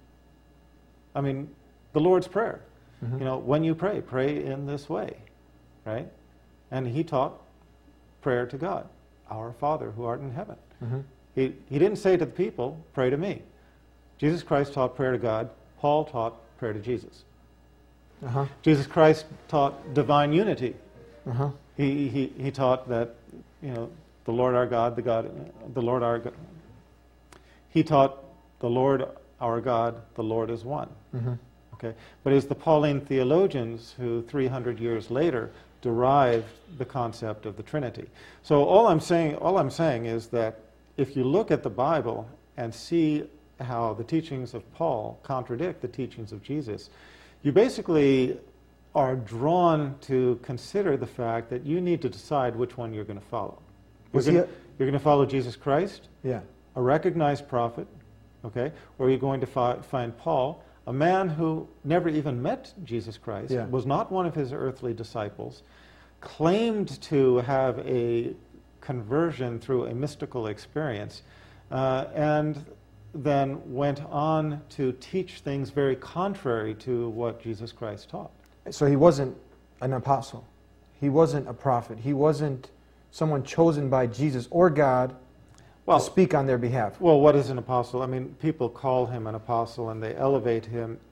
I mean, the Lord's Prayer. Mm-hmm. When you pray, pray in this way, right? And he taught prayer to God, our Father who art in heaven. Mm-hmm. He didn't say to the people, pray to me. Jesus Christ taught prayer to God. Paul taught prayer to Jesus. Uh-huh. Jesus Christ taught divine unity. Uh-huh. He taught that, the Lord our God, the Lord our God. He taught the Lord our God, the Lord is one. Mm-hmm. Okay, but it's the Pauline theologians who 300 years later derived the concept of the Trinity. So all I'm saying is that if you look at the Bible and see how the teachings of Paul contradict the teachings of Jesus, you basically are drawn to consider the fact that you need to decide which one you're going to follow. You're going to follow Jesus Christ, yeah, a recognized prophet, okay, or you're going to find Paul, a man who never even met Jesus Christ, yeah, was not one of his earthly disciples, claimed to have a conversion through a mystical experience, and then went on to teach things very contrary to what Jesus Christ taught. So he wasn't an apostle. He wasn't a prophet. He wasn't someone chosen by Jesus or God to speak on their behalf. Well, what is an apostle? I mean, people call him an apostle and they elevate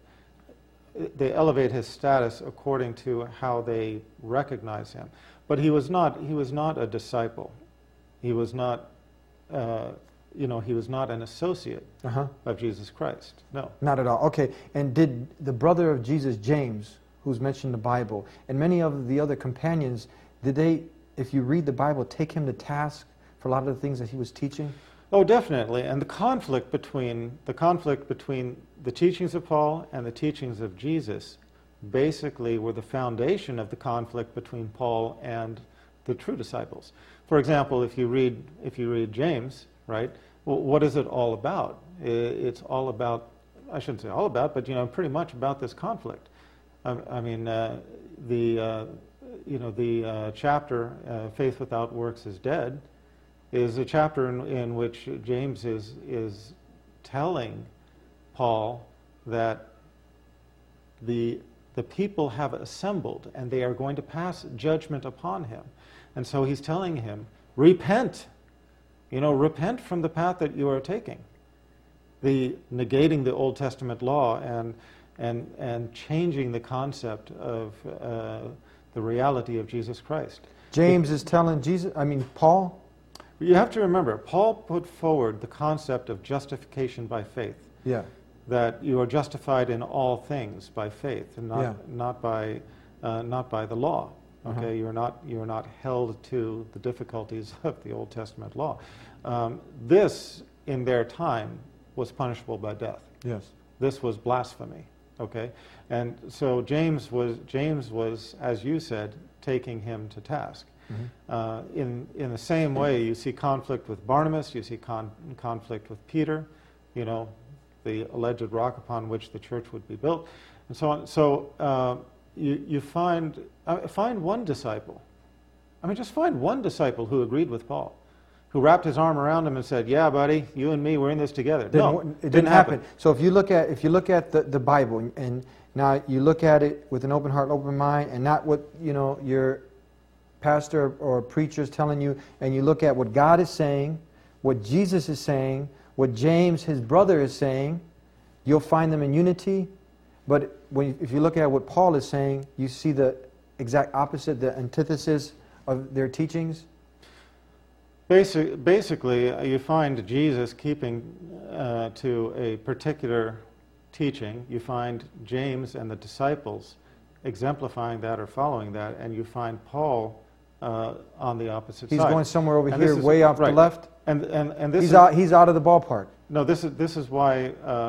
his status according to how they recognize him. But he was not a disciple. He was not he was not an associate of Jesus Christ. No. Not at all. Okay. And did the brother of Jesus, James, who's mentioned in the Bible, and many of the other companions, did they, if you read the Bible, take him to task for a lot of the things that he was teaching? Oh, definitely. And the conflict between the teachings of Paul and the teachings of Jesus basically were the foundation of the conflict between Paul and the true disciples. For example, if you read James, right? Well, what is it all about? It's all about, I shouldn't say all about, but pretty much about this conflict. I mean, the chapter "Faith Without Works is Dead" is a chapter in which James is telling Paul that the people have assembled and they are going to pass judgment upon him, and so he's telling him, repent. Repent from the path that you are taking. Negating the Old Testament law and changing the concept of the reality of Jesus Christ. James is telling Paul? You have to remember, Paul put forward the concept of justification by faith. Yeah. That you are justified in all things by faith and not by the law. Okay, you're not held to the difficulties of the Old Testament law. This, in their time, was punishable by death. Yes. This was blasphemy. Okay, and so James was, as you said, taking him to task. Mm-hmm. In the same way, you see conflict with Barnabas. You see conflict with Peter. The alleged rock upon which the church would be built, and so on. So you find one disciple. I mean, just find one disciple who agreed with Paul, who wrapped his arm around him and said, "Yeah, buddy, you and me, we're in this together." It didn't happen. So if you look at the Bible, and now you look at it with an open heart, open mind, and not what your pastor or preacher is telling you, and you look at what God is saying, what Jesus is saying, what James, his brother, is saying, you'll find them in unity. But if you look at what Paul is saying, you see the exact opposite, the antithesis of their teachings. Basically, you find Jesus keeping to a particular teaching. You find James and the disciples exemplifying that or following that, and you find Paul on the opposite side. He's going somewhere over here, way off the left. And this he's out of the ballpark. No, this is why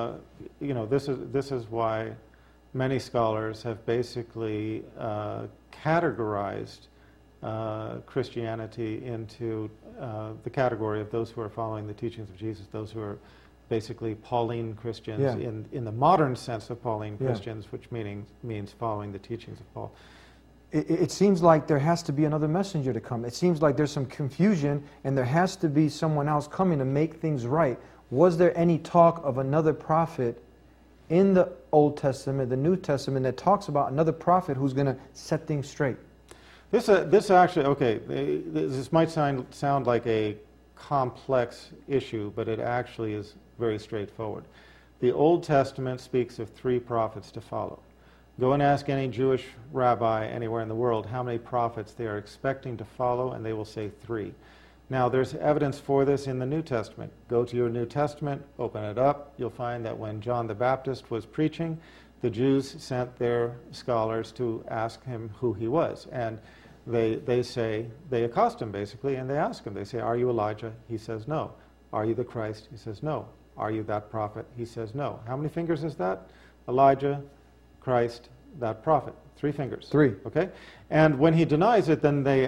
this is why many scholars have basically categorized Christianity into the category of those who are following the teachings of Jesus, those who are basically Pauline Christians in the modern sense of Pauline Christians, which means following the teachings of Paul. It seems like there has to be another messenger to come. It seems like there's some confusion, and there has to be someone else coming to make things right. Was there any talk of another prophet in the Old Testament, the New Testament, that talks about another prophet who's going to set things straight? This actually, okay, this might sound like a complex issue, but it actually is very straightforward. The Old Testament speaks of 3 prophets to follow. Go and ask any Jewish rabbi anywhere in the world how many prophets they are expecting to follow, and they will say 3. Now, there's evidence for this in the New Testament. Go to your New Testament, open it up. You'll find that when John the Baptist was preaching, the Jews sent their scholars to ask him who he was. And they accost him, basically, and they ask him. They say, "Are you Elijah?" He says, "No." "Are you the Christ?" He says, "No." "Are you that prophet?" He says, "No." How many fingers is that? Elijah, Christ, that prophet. 3 fingers. 3. Okay? And when he denies it, then they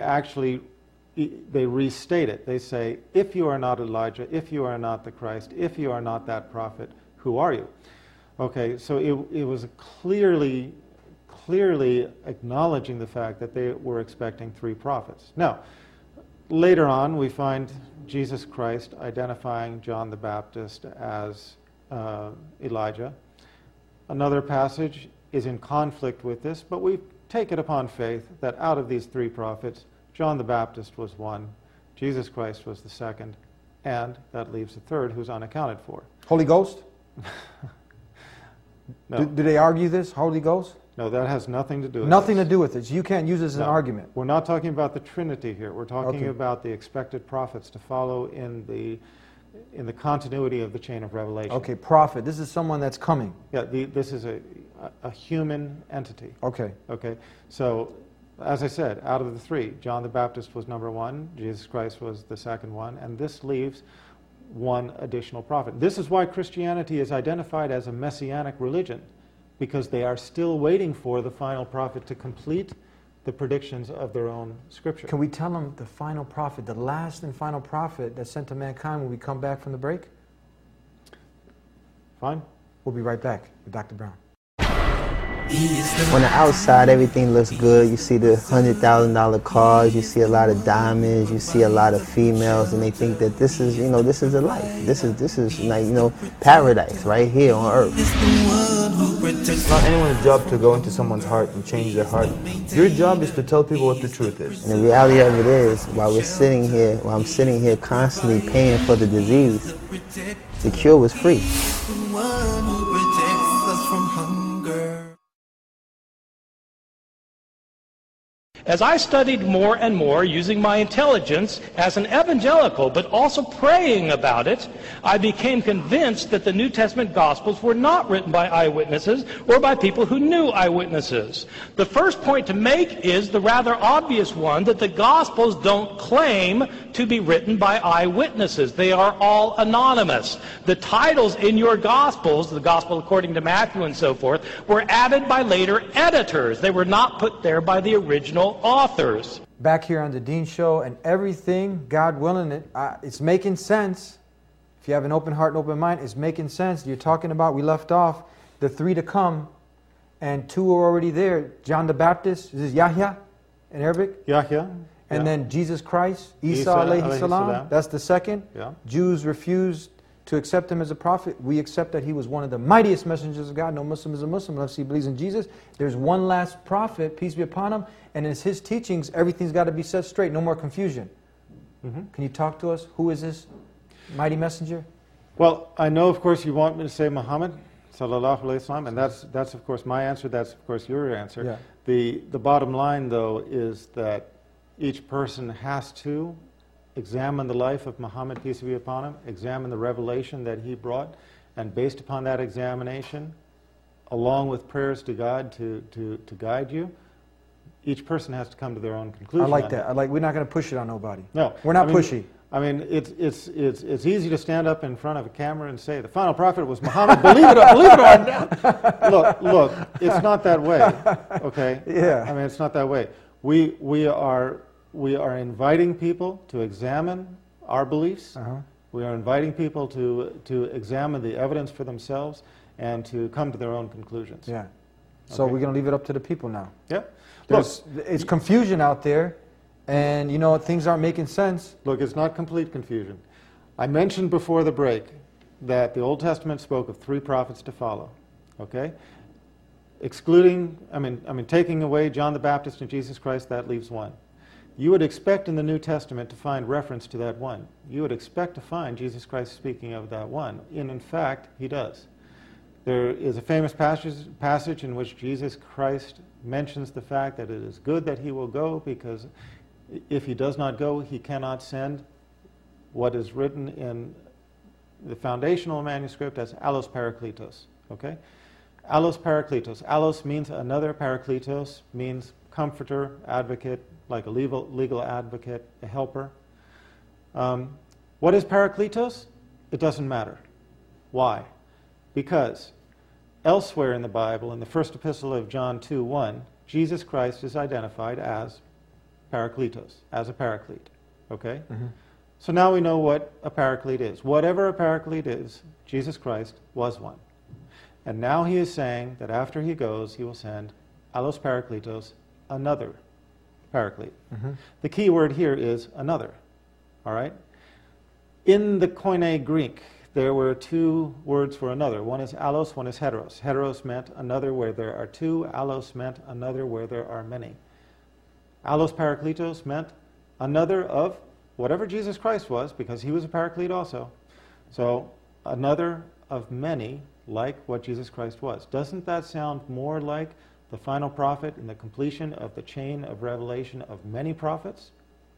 restate it. They say, "If you are not Elijah, if you are not the Christ, if you are not that prophet, who are you?" Okay, so it was clearly acknowledging the fact that they were expecting 3 prophets. Now, later on, we find Jesus Christ identifying John the Baptist as Elijah. Another passage is in conflict with this, but we take it upon faith that out of these 3 prophets, John the Baptist was one, Jesus Christ was the second, and that leaves a third who's unaccounted for. Holy Ghost? No. Do they argue this, Holy Ghost? No, that has nothing to do with Nothing to do with it. You can't use this as an argument. We're not talking about the Trinity here. We're talking about the expected prophets to follow in the continuity of the chain of revelation. Okay, prophet. This is someone that's coming. Yeah, this is a human entity. Okay. Okay. So, as I said, out of the 3, John the Baptist was number 1, Jesus Christ was the second one, and this leaves 1 additional prophet. This is why Christianity is identified as a messianic religion, because they are still waiting for the final prophet to complete the predictions of their own scripture. Can we tell them the final prophet, the last and final prophet that's sent to mankind when we come back from the break? Fine. We'll be right back with Dr. Brown. On the outside, everything looks good. You see the $100,000 cars, you see a lot of diamonds, you see a lot of females, and they think that this is, this is a life. This is like, paradise right here on earth. It's not anyone's job to go into someone's heart and change their heart. Your job is to tell people what the truth is. And the reality of it is, while I'm sitting here constantly paying for the disease, the cure was free. As I studied more and more using my intelligence as an evangelical, but also praying about it, I became convinced that the New Testament Gospels were not written by eyewitnesses or by people who knew eyewitnesses. The first point to make is the rather obvious one that the Gospels don't claim to be written by eyewitnesses. They are all anonymous. The titles in your Gospels, the Gospel according to Matthew and so forth, were added by later editors. They were not put there by the original authors. Back here on the Dean Show, and everything, God willing, it's making sense. If you have an open heart and open mind, it's making sense. You're talking about, we left off, the 3 to come, and 2 are already there. John the Baptist, this is Yahya in Arabic. Yahya. And Yeah. then Jesus Christ, Isa Isa alayhi alayhi salam, salam. that's the second. Yeah. Jews refused to accept him as a prophet. We accept that he was one of the mightiest messengers of God. No Muslim is a Muslim unless he believes in Jesus. There's one last prophet, peace be upon him, and in his teachings, everything's got to be set straight, no more confusion. Can you talk to us? Who is this mighty messenger? Well, I know, of course, you want me to say Muhammad, sallallahu alaihi wasallam, and that's of course my answer. That's of course your answer. Yeah. The bottom line, though, is that each person has to examine the life of Muhammad, peace be upon him, examine the revelation that he brought, and based upon that examination, along with prayers to God to guide you, each person has to come to their own conclusion. I like that. We're not going to push it on nobody. No. We're not I mean, pushy. I mean, it's easy to stand up in front of a camera and say, the final prophet was Muhammad, believe it or not. Look, it's not that way, okay? Yeah. I mean, it's not that way. We are inviting people to examine our beliefs. We are inviting people to examine the evidence for themselves and to come to their own conclusions. Yeah. So Okay. we're going to leave it up to the people now. Yeah. It's confusion out there, and you know things aren't making sense. Look, it's not complete confusion. I mentioned before the break that the Old Testament spoke of 3 prophets to follow. Okay? Excluding, taking away John the Baptist and Jesus Christ, that leaves 1. You would expect in the New Testament to find reference to that 1. You would expect to find Jesus Christ speaking of that 1. And in fact, he does. There is a famous passage in which Jesus Christ mentions the fact that it is good that he will go, because if he does not go, he cannot send what is written in the foundational manuscript as allos parakletos. Okay? Allos parakletos. Allos means another, parakletos means comforter, advocate, like a legal advocate, a helper. What is parakletos? It doesn't matter. Why? Because elsewhere in the Bible, in the first epistle of John 2:1, Jesus Christ is identified as parakletos, as a paraclete. Okay? So now we know what a paraclete is. Whatever a paraclete is, Jesus Christ was one. And now he is saying that after he goes, he will send allos parakletos, another paraclete. The key word here is another. All right? In the Koine Greek, there were 2 words for another. One is allos, one is heteros. Heteros meant another where there are 2. Allos meant another where there are many. Allos parakletos meant another of whatever Jesus Christ was, because he was a paraclete also. So another of many, like what Jesus Christ was. Doesn't that sound more like the final prophet in the completion of the chain of revelation of many prophets?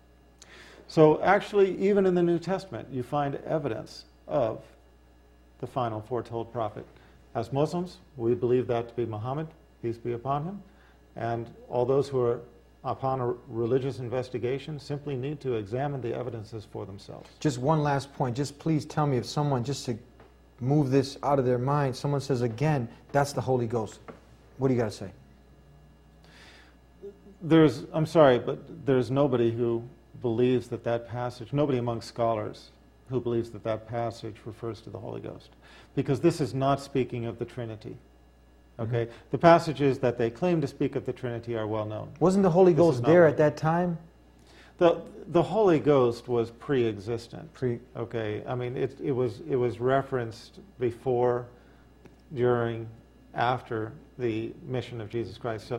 So actually, even in the New Testament, you find evidence of the final foretold prophet. As Muslims, we believe that to be Muhammad, peace be upon him, and all those who are upon a religious investigation simply need to examine the evidences for themselves. Just one last point. Just please tell me if someone, just to move this out of their mind, someone says again, that's the Holy Ghost. What do you got to say? I'm sorry, but there's nobody who believes that passage, nobody among scholars who believes that passage refers to the Holy Ghost. Because this is not speaking of the Trinity. Okay? The passages that they claim to speak of the Trinity are well known. Wasn't the Holy Ghost there at that time? The Holy Ghost was pre-existent. Okay? I mean, it was referenced before, during, after the mission of Jesus Christ.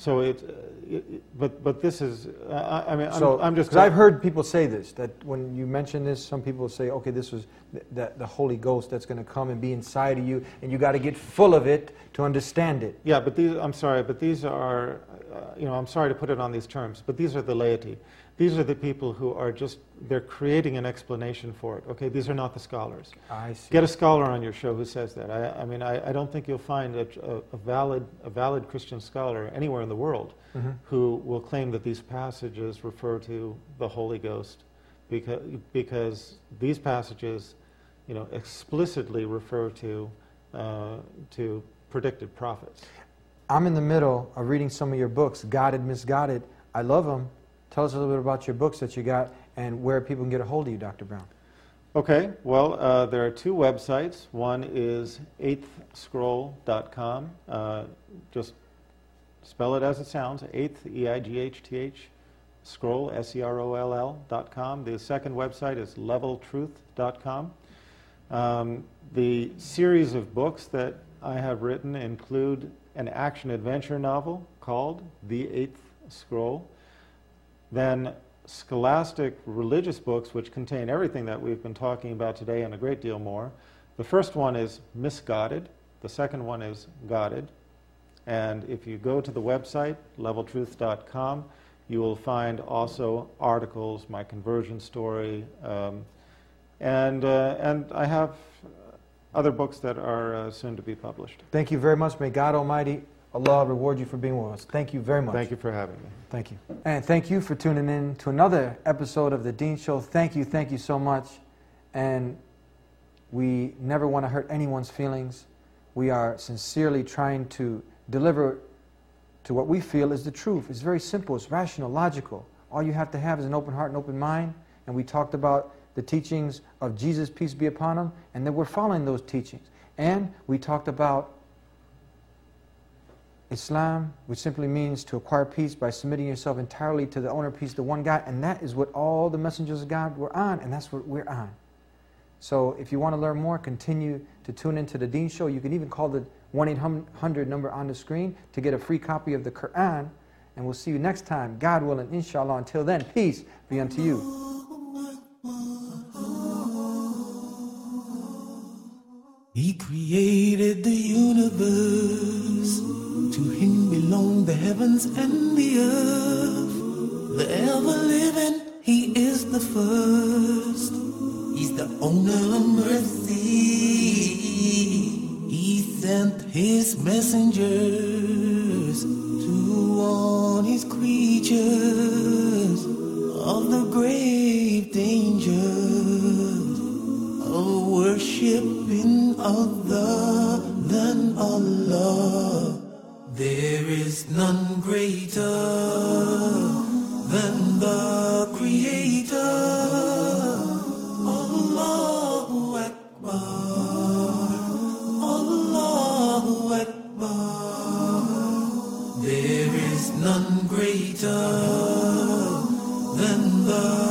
But this is, I'm just... Because I've heard people say this, that when you mention this, some people say, okay, this was the Holy Ghost that's going to come and be inside of you, and you got to get full of it to understand it. Yeah, but these are, I'm sorry to put it on these terms, but these are the laity. These are the people who are they're creating an explanation for it. Okay, these are not the scholars. I see. Get a scholar on your show who says that. I don't think you'll find a valid Christian scholar anywhere in the world who will claim that these passages refer to the Holy Ghost, because these passages, explicitly refer to predicted prophets. I'm in the middle of reading some of your books, Godded, Misguided. I love them. Tell us a little bit about your books that you got and where people can get a hold of you, Dr. Brown. Okay, well, there are 2 websites. One is eighthscroll.com. Just spell it as it sounds, eighth, E-I-G-H-T-H, Scroll, SEROLL.com. The second website is leveltruth.com. The series of books that I have written include an action-adventure novel called The Eighth Scroll, then scholastic religious books which contain everything that we've been talking about today and a great deal more. The first one is Misguided. The second one is Guided. And if you go to the website, leveltruth.com, you will find also articles, my conversion story, and I have other books that are soon to be published. Thank you very much. May God Almighty, Allah, reward you for being with us. Thank you very much. Thank you for having me. Thank you. And thank you for tuning in to another episode of The Dean Show. Thank you so much. And we never want to hurt anyone's feelings. We are sincerely trying to deliver to what we feel is the truth. It's very simple. It's rational, logical. All you have to have is an open heart and open mind. And we talked about the teachings of Jesus, peace be upon him, and then we're following those teachings. And we talked about Islam, which simply means to acquire peace by submitting yourself entirely to the owner of peace, the one God, and that is what all the messengers of God were on, and that's what we're on. So if you want to learn more, continue to tune into The Dean Show. You can even call the 1-800 number on the screen to get a free copy of the Quran, and we'll see you next time, God willing, inshallah. Until then, peace be unto you. He created the universe. To him belong the heavens and the earth. The ever-living, he is the first. He's the owner of mercy. He sent his messengers to warn his creatures of the grave dangers of worshiping other than Allah. There is none greater than the Creator. Allahu Akbar, Allahu Akbar. There is none greater than the